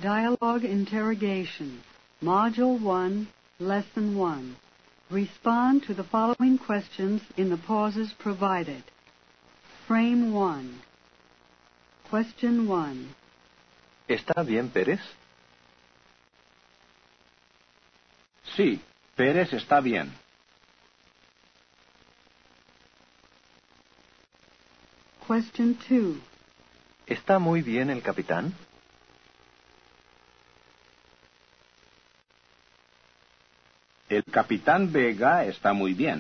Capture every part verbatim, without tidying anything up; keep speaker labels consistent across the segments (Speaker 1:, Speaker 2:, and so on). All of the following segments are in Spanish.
Speaker 1: Dialogue Interrogation, Module one, Lesson one. Respond to the following questions in the pauses provided. Frame one. Question one.
Speaker 2: ¿Está bien, Pérez?
Speaker 3: Sí, Pérez está bien.
Speaker 1: Question two.
Speaker 2: ¿Está muy bien el capitán?
Speaker 3: El capitán Vega está muy bien.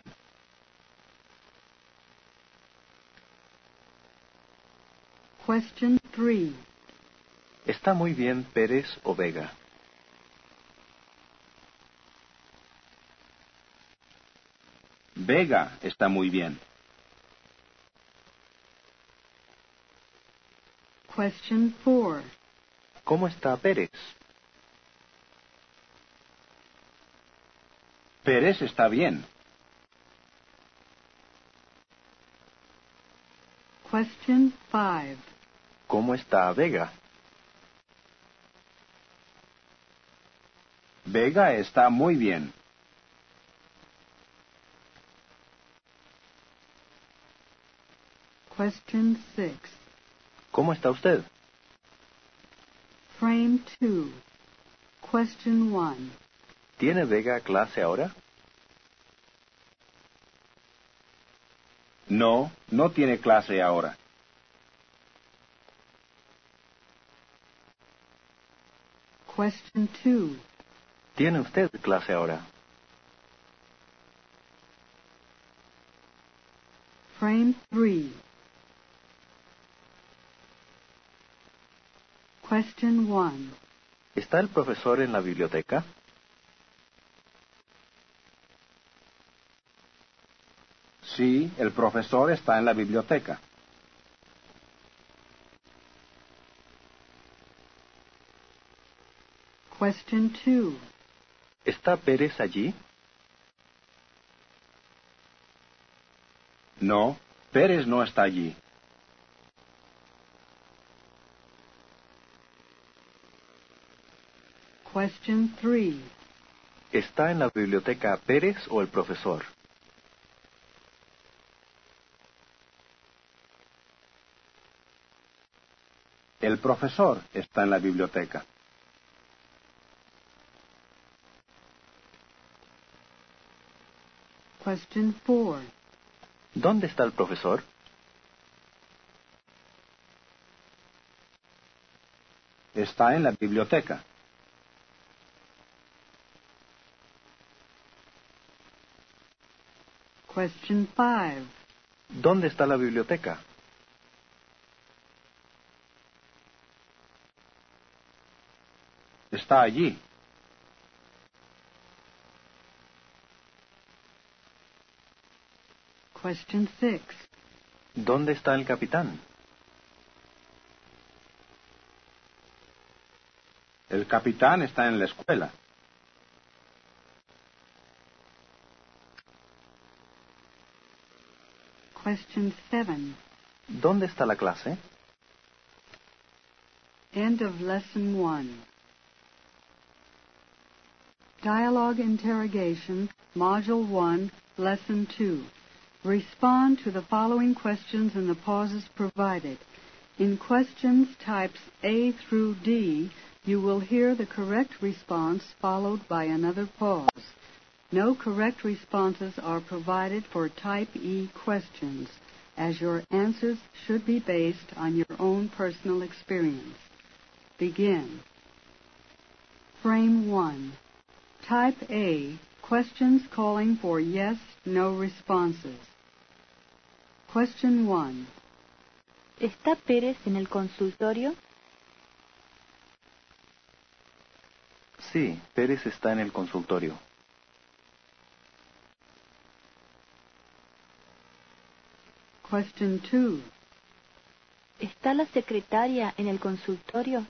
Speaker 1: Question three.
Speaker 2: ¿Está muy bien Pérez o Vega?
Speaker 3: Vega está muy bien.
Speaker 1: Question four.
Speaker 2: ¿Cómo está Pérez?
Speaker 3: Pérez está bien.
Speaker 1: Question five.
Speaker 2: ¿Cómo está Vega?
Speaker 3: Vega está muy bien.
Speaker 1: Question six.
Speaker 2: ¿Cómo está usted?
Speaker 1: Frame two. Question one.
Speaker 2: ¿Tiene Vega clase ahora?
Speaker 3: No, no tiene clase ahora.
Speaker 1: Question two.
Speaker 2: ¿Tiene usted clase ahora?
Speaker 1: Frame three. Question one.
Speaker 2: ¿Está el profesor en la biblioteca?
Speaker 3: Sí, el profesor está en la biblioteca.
Speaker 1: Question two.
Speaker 2: ¿Está Pérez allí?
Speaker 3: No, Pérez no está allí.
Speaker 1: Question three.
Speaker 2: ¿Está en la biblioteca Pérez o el profesor?
Speaker 3: El profesor está en la biblioteca.
Speaker 1: Question four.
Speaker 2: ¿Dónde está el profesor?
Speaker 3: Está en la biblioteca.
Speaker 1: Question five.
Speaker 2: ¿Dónde está la biblioteca?
Speaker 3: Está allí.
Speaker 1: Question six.
Speaker 2: ¿Dónde está el capitán?
Speaker 3: El capitán está en la escuela.
Speaker 1: Question seven.
Speaker 2: ¿Dónde está la clase?
Speaker 1: End of Lesson one. Dialogue Interrogation, Module one, Lesson two. Respond to the following questions in the pauses provided. In questions types A through D, you will hear the correct response followed by another pause. No correct responses are provided for Type E questions, as your answers should be based on your own personal experience. Begin. Frame one. Type A, questions calling for yes, no responses. Question one.
Speaker 4: ¿Está Pérez en el consultorio?
Speaker 2: Sí, Pérez está en el consultorio.
Speaker 1: Question two.
Speaker 4: ¿Está la secretaria en el consultorio?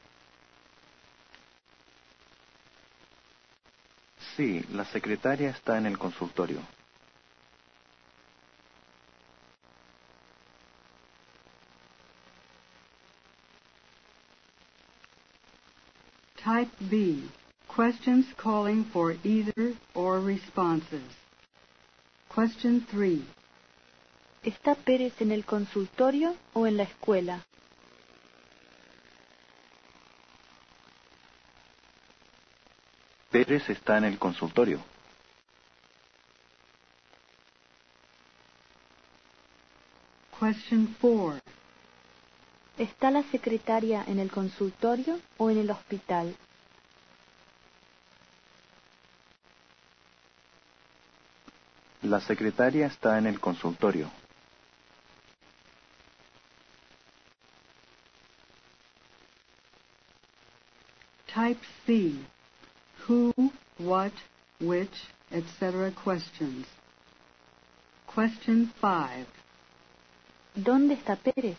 Speaker 2: Sí, la secretaria está en el consultorio.
Speaker 1: Type B. Questions calling for either or responses. Question three.
Speaker 4: ¿Está Pérez en el consultorio o en la escuela?
Speaker 2: Pérez está en el consultorio.
Speaker 1: Question four.
Speaker 4: ¿Está la secretaria en el consultorio o en el hospital?
Speaker 2: La secretaria está en el consultorio.
Speaker 1: Type C. Who, what, which, et cetera questions. Question five.
Speaker 4: ¿Dónde está Pérez?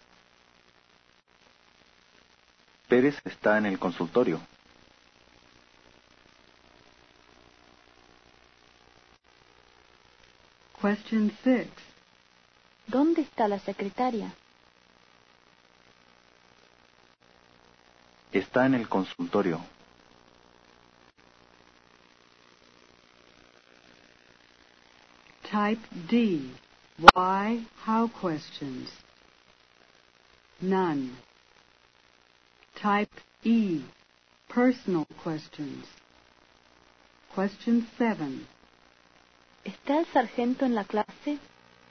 Speaker 2: Pérez está en el consultorio.
Speaker 1: Question six.
Speaker 4: ¿Dónde está la secretaria?
Speaker 2: Está en el consultorio.
Speaker 1: Type D. Why, how questions. None. Type E. Personal questions. Question seven.
Speaker 4: ¿Está el sargento en la clase?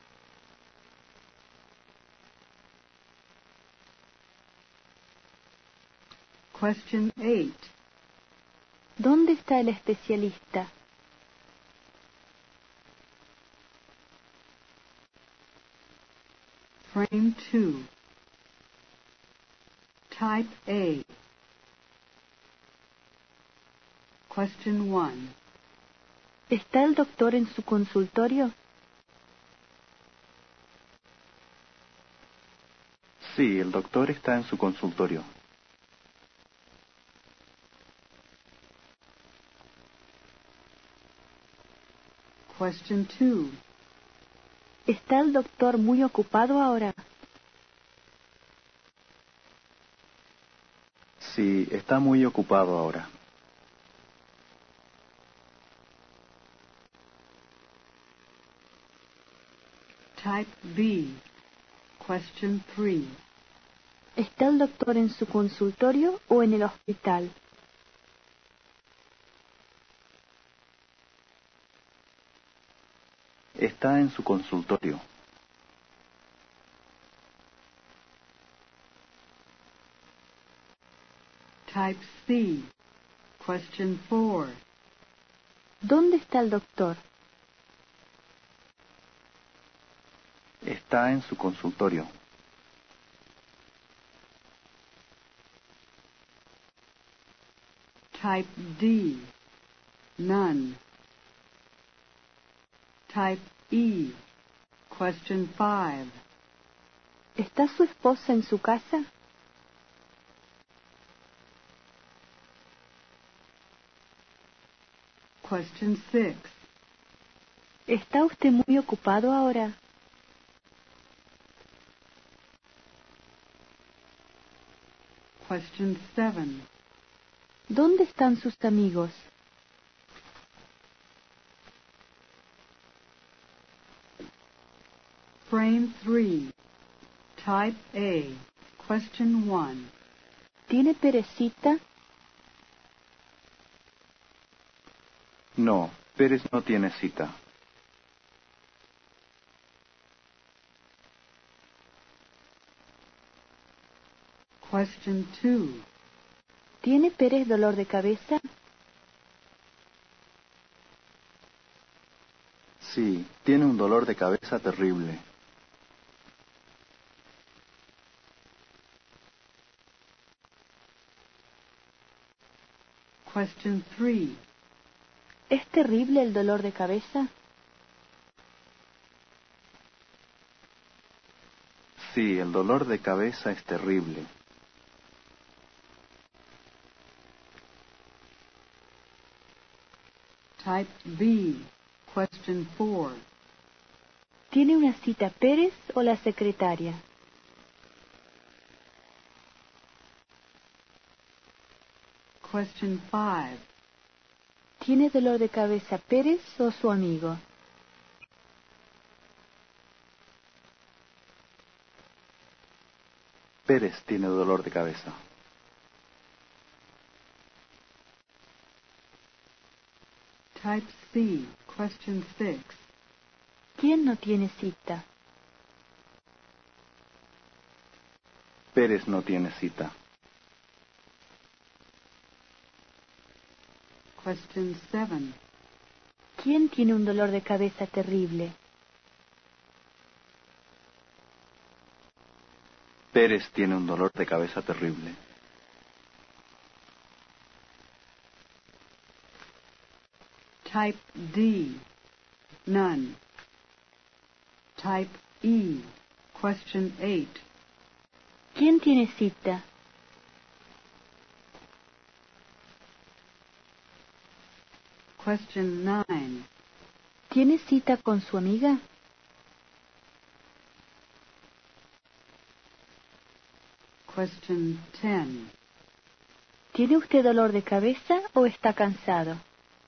Speaker 1: Question eight.
Speaker 4: ¿Dónde está el especialista?
Speaker 1: Frame two. Type A. Question one.
Speaker 4: ¿Está el doctor en su consultorio?
Speaker 2: Sí, el doctor está en su consultorio.
Speaker 1: Question two.
Speaker 4: ¿Está el doctor muy ocupado ahora?
Speaker 2: Sí, está muy ocupado ahora.
Speaker 1: Type B. Question three.
Speaker 4: ¿Está el doctor en su consultorio o en el hospital?
Speaker 2: Está en su consultorio.
Speaker 1: Type C. Question four.
Speaker 4: ¿Dónde está el doctor?
Speaker 2: Está en su consultorio.
Speaker 1: Type D. None. Type E. Question five.
Speaker 4: ¿Está su esposa en su casa?
Speaker 1: Question six.
Speaker 4: ¿Está usted muy ocupado ahora?
Speaker 1: Question seven.
Speaker 4: ¿Dónde están sus amigos?
Speaker 1: Frame three. Type A. Question one.
Speaker 4: ¿Tiene Perecita?
Speaker 2: No, Pérez no tiene cita.
Speaker 1: Question two.
Speaker 4: ¿Tiene Pérez dolor de cabeza?
Speaker 2: Sí, tiene un dolor de cabeza terrible.
Speaker 1: Question three.
Speaker 4: ¿Es terrible el dolor de cabeza?
Speaker 2: Sí, el dolor de cabeza es terrible.
Speaker 1: Type B. Question four.
Speaker 4: ¿Tiene una cita Pérez o la secretaria?
Speaker 1: Question five.
Speaker 4: ¿Tiene dolor de cabeza Pérez o su amigo?
Speaker 2: Pérez tiene dolor de cabeza.
Speaker 1: Type C. Question six.
Speaker 4: ¿Quién no tiene cita?
Speaker 2: Pérez no tiene cita.
Speaker 1: Question seven.
Speaker 4: ¿Quién tiene un dolor de cabeza terrible?
Speaker 2: Pérez tiene un dolor de cabeza terrible.
Speaker 1: Type D. None. Type E. Question eight.
Speaker 4: ¿Quién tiene cita?
Speaker 1: Question nine.
Speaker 4: ¿Tiene cita con su amiga?
Speaker 1: Question ten.
Speaker 4: ¿Tiene usted dolor de cabeza o está cansado?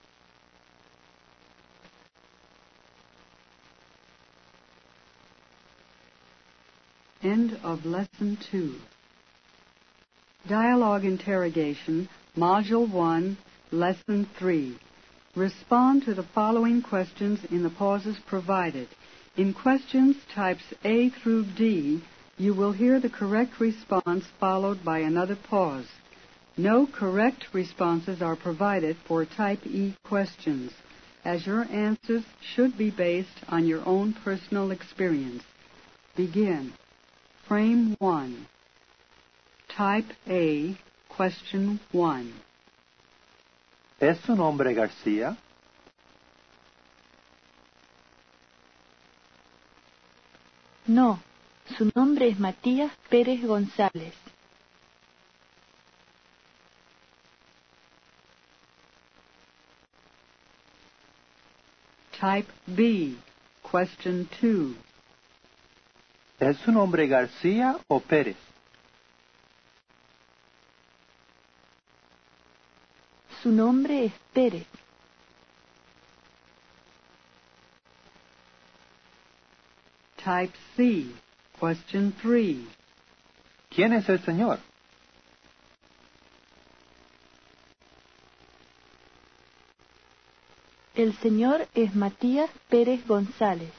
Speaker 1: End of Lesson two. Dialogue Interrogation, Module one, Lesson three. Respond to the following questions in the pauses provided. In questions types A through D, you will hear the correct response followed by another pause. No correct responses are provided for Type E questions, as your answers should be based on your own personal experience. Begin. Frame one. Type A, Question one.
Speaker 3: ¿Es su nombre García?
Speaker 4: No, su nombre es Matías Pérez González.
Speaker 1: Type B, Question two.
Speaker 3: ¿Es su nombre García o Pérez?
Speaker 4: Su nombre es Pérez.
Speaker 1: Type C, Question three.
Speaker 3: ¿Quién es el señor?
Speaker 4: El señor es Matías Pérez González.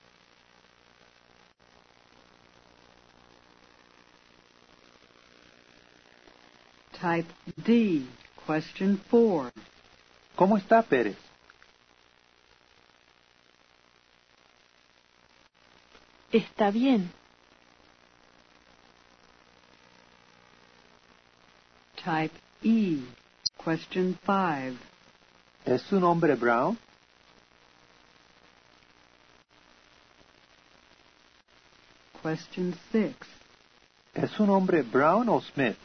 Speaker 1: Type D, Question four.
Speaker 3: ¿Cómo está Pérez?
Speaker 4: Está bien.
Speaker 1: Type E, Question five.
Speaker 3: ¿Es su nombre Brown?
Speaker 1: Question six.
Speaker 3: ¿Es su nombre Brown o Smith?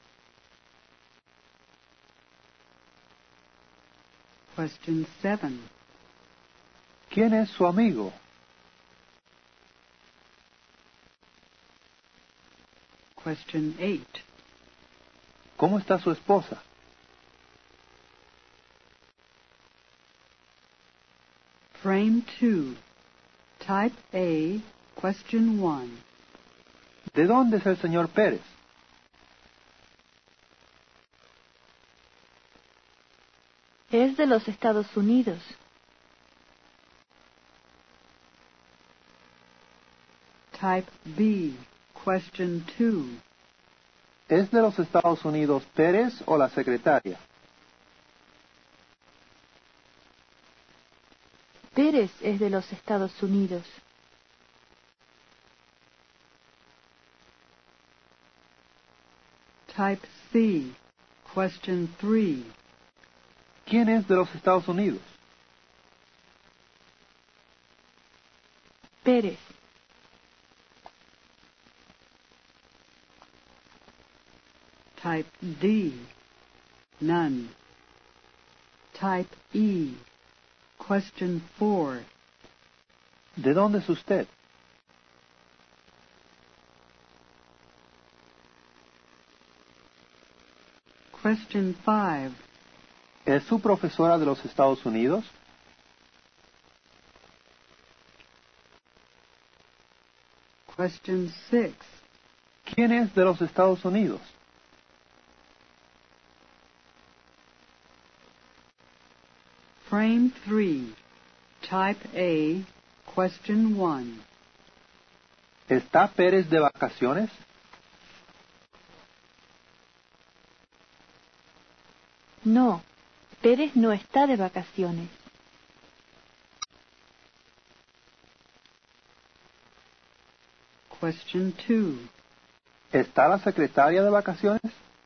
Speaker 1: Question seven.
Speaker 3: ¿Quién es su amigo?
Speaker 1: Question eight.
Speaker 3: ¿Cómo está su esposa?
Speaker 1: Frame two. Type A, Question one.
Speaker 3: ¿De dónde es el señor Pérez?
Speaker 4: Es de los Estados Unidos.
Speaker 1: Type B, Question two.
Speaker 3: ¿Es de los Estados Unidos Pérez o la secretaria?
Speaker 4: Pérez es de los Estados Unidos.
Speaker 1: Type C, Question three.
Speaker 3: ¿Quién es de los Estados Unidos?
Speaker 4: Pérez.
Speaker 1: Type D, none. Type E, Question four.
Speaker 3: ¿De dónde es usted?
Speaker 1: Question five.
Speaker 3: ¿Es su profesora de los Estados Unidos?
Speaker 1: Question six.
Speaker 3: ¿Quién es de los Estados Unidos?
Speaker 1: Frame three. Type A. Question one.
Speaker 3: ¿Está Pérez de vacaciones?
Speaker 4: No, Pérez no está de vacaciones.
Speaker 1: Question two.
Speaker 3: ¿Está la secretaria de vacaciones?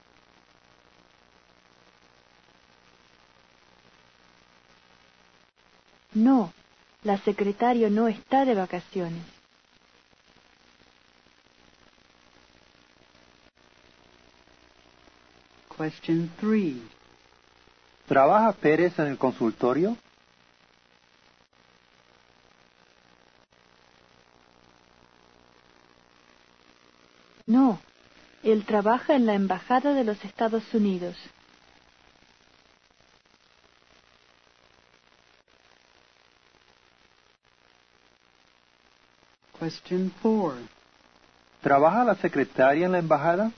Speaker 4: No, la secretaria no está de vacaciones.
Speaker 1: Question three.
Speaker 3: ¿Trabaja Pérez en el consultorio?
Speaker 4: No, él trabaja en la Embajada de los Estados Unidos.
Speaker 1: Question four.
Speaker 3: ¿Trabaja la secretaria en la embajada?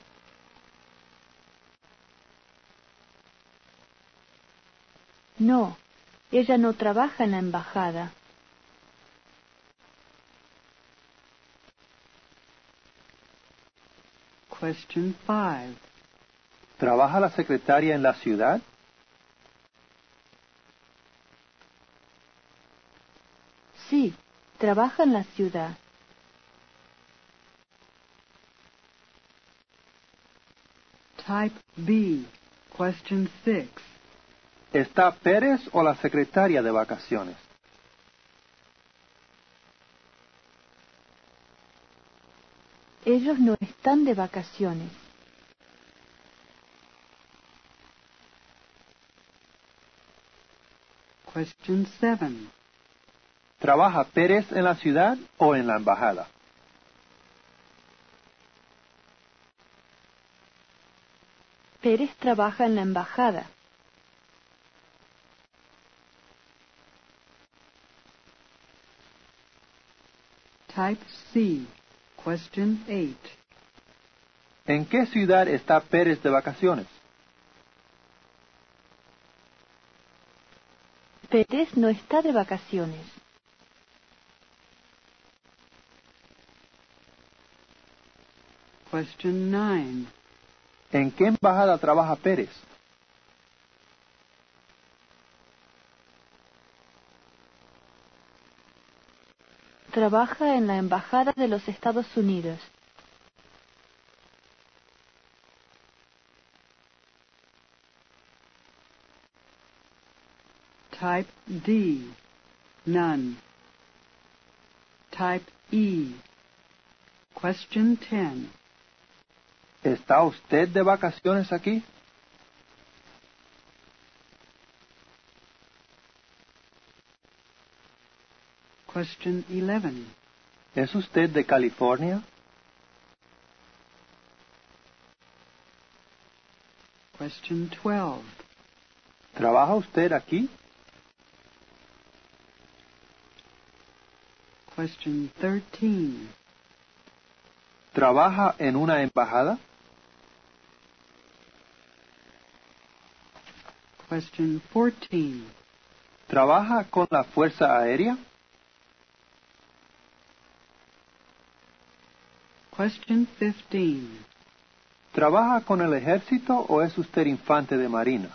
Speaker 4: No, ella no trabaja en la embajada.
Speaker 1: Question five.
Speaker 3: ¿Trabaja la secretaria en la ciudad?
Speaker 4: Sí, trabaja en la ciudad.
Speaker 1: Type B. Question six.
Speaker 3: ¿Está Pérez o la secretaria de vacaciones?
Speaker 4: Ellos no están de vacaciones.
Speaker 1: Question seven.
Speaker 3: ¿Trabaja Pérez en la ciudad o en la embajada?
Speaker 4: Pérez trabaja en la embajada.
Speaker 1: Type C. Question eight.
Speaker 3: ¿En qué ciudad está Pérez de vacaciones?
Speaker 4: Pérez no está de vacaciones.
Speaker 1: Question nine.
Speaker 3: ¿En qué embajada trabaja Pérez?
Speaker 4: Trabaja en la Embajada de los Estados Unidos.
Speaker 1: Type D. None. Type E. Question ten.
Speaker 3: ¿Está usted de vacaciones aquí?
Speaker 1: Question eleven.
Speaker 3: ¿Es usted de California?
Speaker 1: Question twelve.
Speaker 3: ¿Trabaja usted aquí?
Speaker 1: Question thirteen.
Speaker 3: ¿Trabaja en una embajada?
Speaker 1: Question fourteen.
Speaker 3: ¿Trabaja con la Fuerza Aérea?
Speaker 1: Question fifteen.
Speaker 3: ¿Trabaja con el ejército o es usted infante de marina?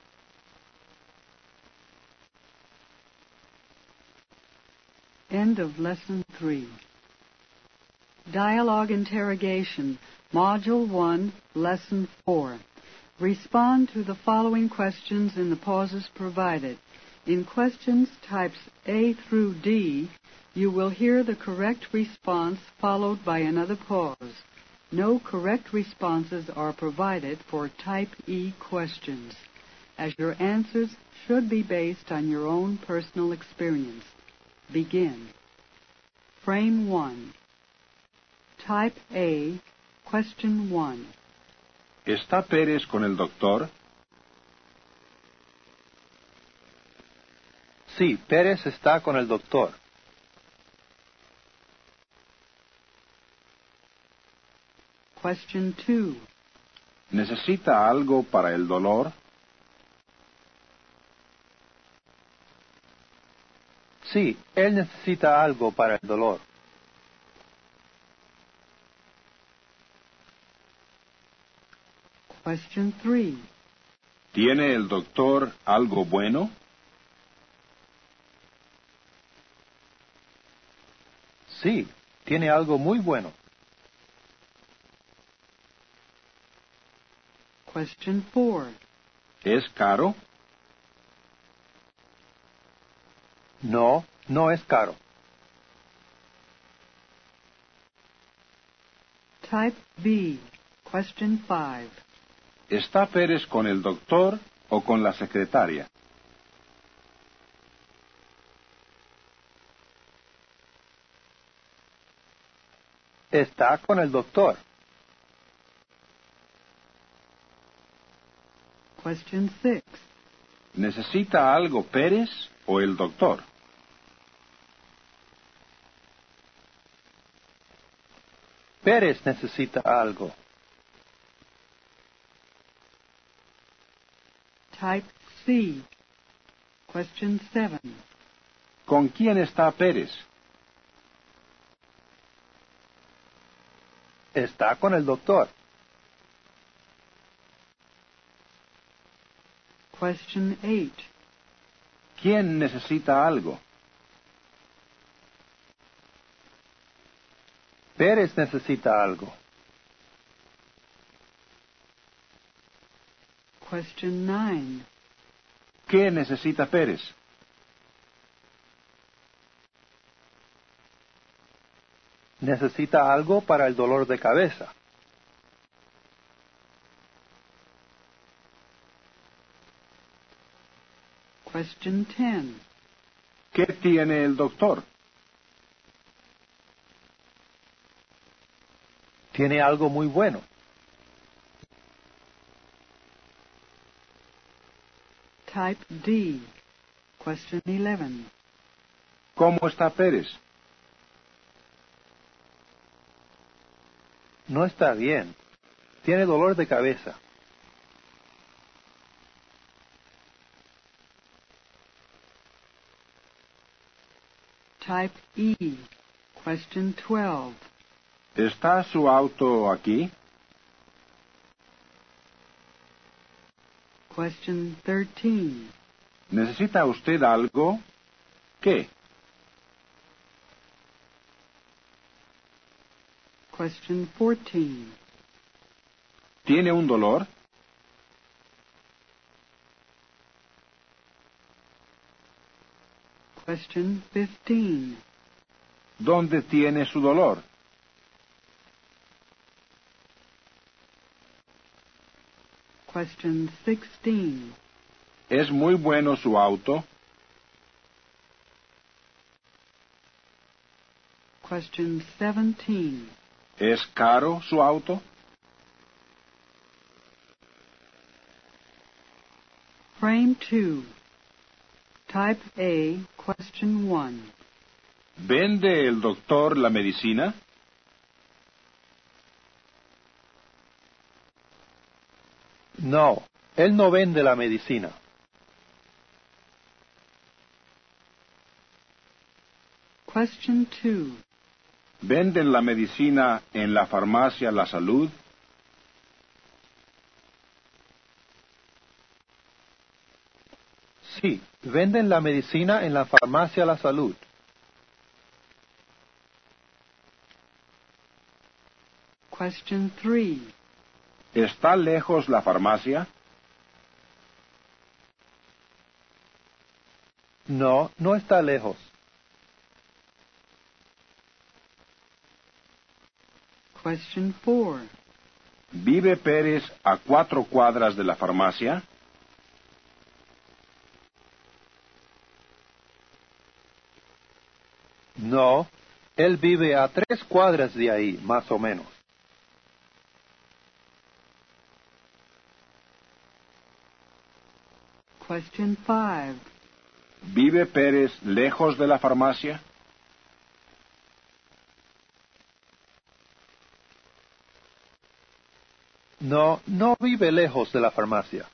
Speaker 1: End of Lesson three. Dialogue Interrogation, Module one, Lesson four. Respond to the following questions in the pauses provided. In questions types A through D, you will hear the correct response followed by another pause. No correct responses are provided for Type E questions, as your answers should be based on your own personal experience. Begin. Frame one. Type A, Question one.
Speaker 5: ¿Está Pérez con el doctor?
Speaker 3: Sí, Pérez está con el doctor.
Speaker 1: Question two.
Speaker 5: ¿Necesita algo para el dolor?
Speaker 3: Sí, él necesita algo para el dolor.
Speaker 1: Question three.
Speaker 5: ¿Tiene el doctor algo bueno?
Speaker 3: Sí, tiene algo muy bueno.
Speaker 1: Question four.
Speaker 5: ¿Es caro?
Speaker 3: No, no es caro.
Speaker 1: Type B. Question five.
Speaker 5: ¿Está Pérez con el doctor o con la secretaria?
Speaker 3: Está con el doctor.
Speaker 1: Question six.
Speaker 5: ¿Necesita algo Pérez o el doctor?
Speaker 3: Pérez necesita algo.
Speaker 1: Type C. Question seven.
Speaker 5: ¿Con quién está Pérez?
Speaker 3: Está con el doctor.
Speaker 1: Question eight.
Speaker 5: ¿Quién necesita algo?
Speaker 3: Pérez necesita algo.
Speaker 1: Question nine.
Speaker 5: ¿Qué necesita Pérez?
Speaker 3: Necesita algo para el dolor de cabeza.
Speaker 1: Question ten.
Speaker 5: ¿Qué tiene el doctor?
Speaker 3: Tiene algo muy bueno.
Speaker 1: Type D. Question eleven.
Speaker 5: ¿Cómo está Pérez?
Speaker 3: No está bien. Tiene dolor de cabeza.
Speaker 1: Type E. Question twelve.
Speaker 5: ¿Está su auto aquí?
Speaker 1: Question thirteen.
Speaker 5: ¿Necesita usted algo? ¿Qué?
Speaker 1: Question fourteen.
Speaker 5: ¿Tiene un dolor?
Speaker 1: Question fifteen.
Speaker 5: ¿Dónde tiene su dolor?
Speaker 1: Question sixteen.
Speaker 5: ¿Es muy bueno su auto?
Speaker 1: Question seventeen.
Speaker 5: ¿Es caro su auto?
Speaker 1: Frame two. Type A. Question one.
Speaker 5: ¿Vende el doctor la medicina?
Speaker 3: No, él no vende la medicina.
Speaker 1: Question two.
Speaker 5: ¿Venden la medicina en la farmacia La Salud?
Speaker 3: Sí, venden la medicina en la farmacia La Salud.
Speaker 1: Question three.
Speaker 5: ¿Está lejos la farmacia?
Speaker 3: No, no está lejos.
Speaker 1: Question four.
Speaker 5: ¿Vive Pérez a cuatro cuadras de la farmacia?
Speaker 3: No, él vive a tres cuadras de ahí, más o menos.
Speaker 1: Question five.
Speaker 5: ¿Vive Pérez lejos de la farmacia?
Speaker 3: No, no vive lejos de la farmacia.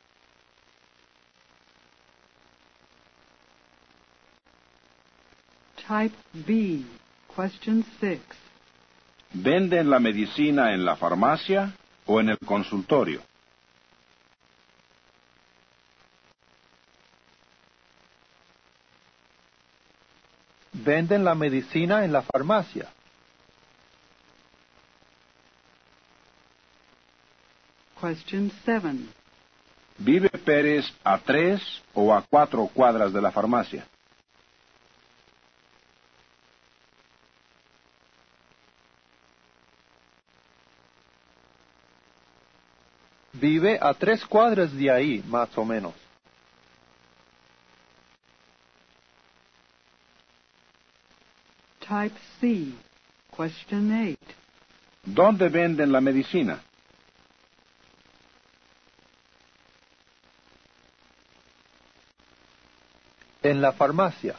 Speaker 1: Type B. Question six.
Speaker 5: ¿Venden la medicina en la farmacia o en el consultorio?
Speaker 3: Venden la medicina en la farmacia.
Speaker 1: Question seven.
Speaker 5: ¿Vive Pérez a tres o a cuatro cuadras de la farmacia?
Speaker 3: Vive a tres cuadras de ahí, más o menos.
Speaker 1: Type C. Question eight.
Speaker 5: ¿Dónde venden la medicina?
Speaker 3: En la farmacia.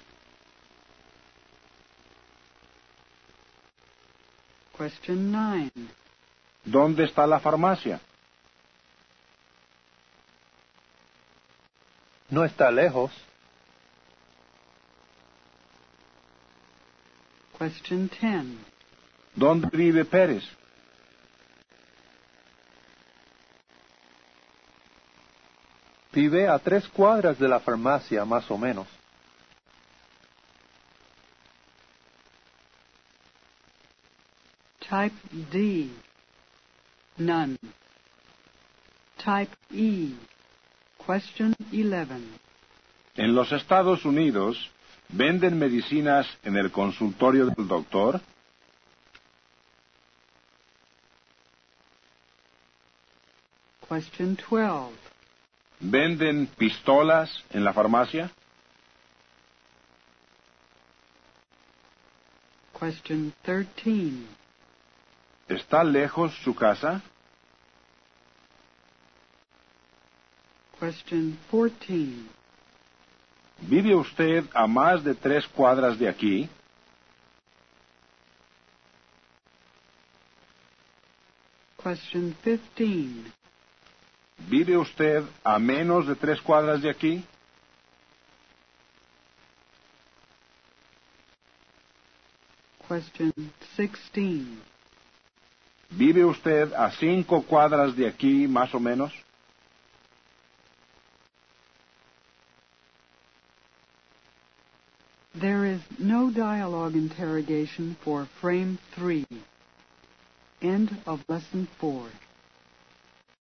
Speaker 1: Question nine.
Speaker 5: ¿Dónde está la farmacia?
Speaker 3: No está lejos.
Speaker 1: Question ten.
Speaker 5: ¿Dónde vive Pérez?
Speaker 3: Vive a tres cuadras de la farmacia, más o menos.
Speaker 1: Type D. None. Type E. Question eleven.
Speaker 5: ¿En los Estados Unidos venden medicinas en el consultorio del doctor?
Speaker 1: Question twelve.
Speaker 5: ¿Venden pistolas en la farmacia?
Speaker 1: Question thirteen.
Speaker 5: ¿Está lejos su casa?
Speaker 1: Question fourteen.
Speaker 5: ¿Vive usted a más de tres cuadras de aquí?
Speaker 1: Question fifteen.
Speaker 5: ¿Vive usted a menos de tres cuadras de aquí?
Speaker 1: Question sixteen.
Speaker 5: ¿Vive usted a cinco cuadras de aquí, más o menos?
Speaker 1: There is no dialogue interrogation for frame three. End of lesson four.